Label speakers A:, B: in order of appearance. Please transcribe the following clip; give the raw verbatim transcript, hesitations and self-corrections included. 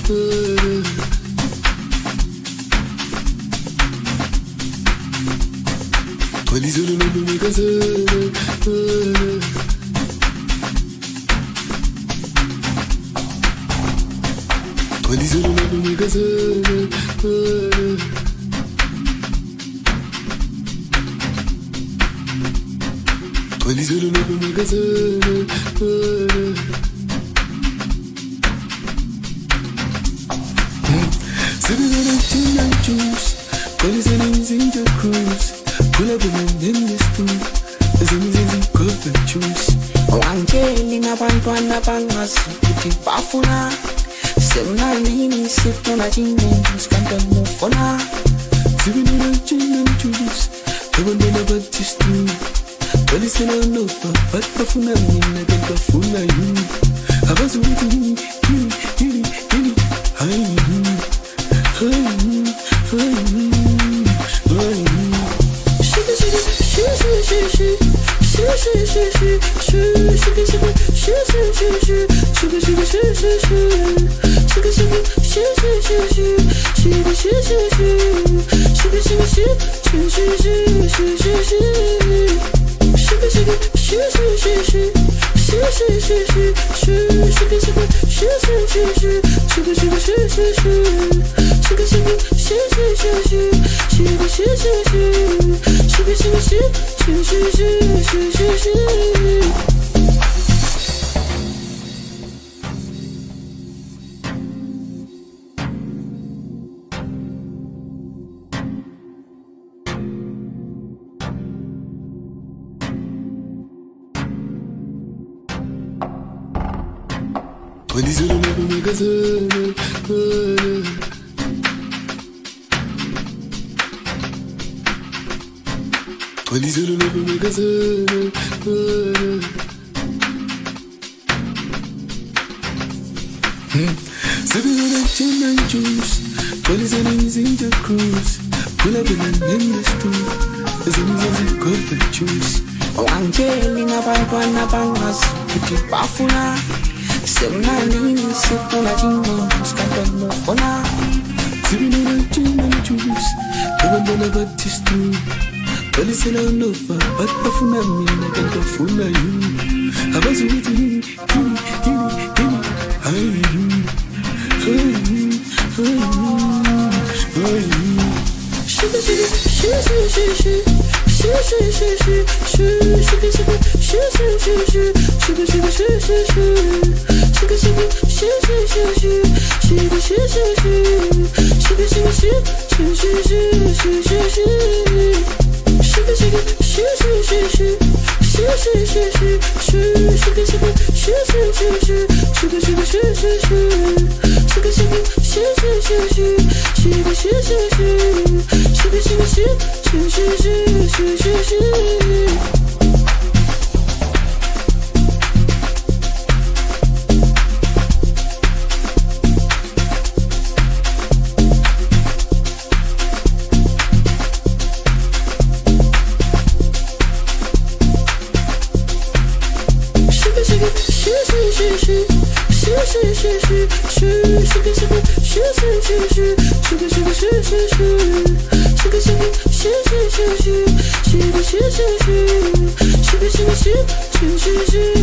A: Toi les yeux de mes gazelles. Toi les yeux de mes gazelles. Toi les yeux de mes gazelles. Sipping on a gin and juice, Police and in your cruise. Pull up and in this too. As in the coffee juice.
B: Wangeli na bantwana bangasi kuti bafuna semnalini sifuna chinenjus kanta mufona.
A: Sipping on a gin and juice, abandona batistu. Police and I know but bafuna mina kan bafuna you. Abazu witi hili hili hili hili. Hey, hey, hey.
B: Sugar, sugar, sugar, sugar, sugar, sugar, sugar, sugar, sugar, sugar, sugar, sugar, sugar, sugar, sugar, sugar, sugar,
A: Toi les yeux de mes gazelles. Toi les yeux de mes gazelles. Sipping on a gin and juice, Police and in your cruise. Pull up and in this too. As in the coffee juice.
B: Wangeli na bantwana bangasi kuti bafuna semnalini sifuna chinenjus kanta mufona.
A: Sipping on a gin and juice, abandona batistu. Police and I know but bafuna mina kan bafuna you. Abazu witi hili hili hili hili. Hey, hey, hey.
B: Sugar, sugar, sugar, sugar, sugar. Sugar, sugar, sugar, sugar, sugar, sugar, sugar, sugar, sugar, sugar, sugar, sugar, sugar, sugar, sugar, sugar, sugar, sugar, sugar, sugar,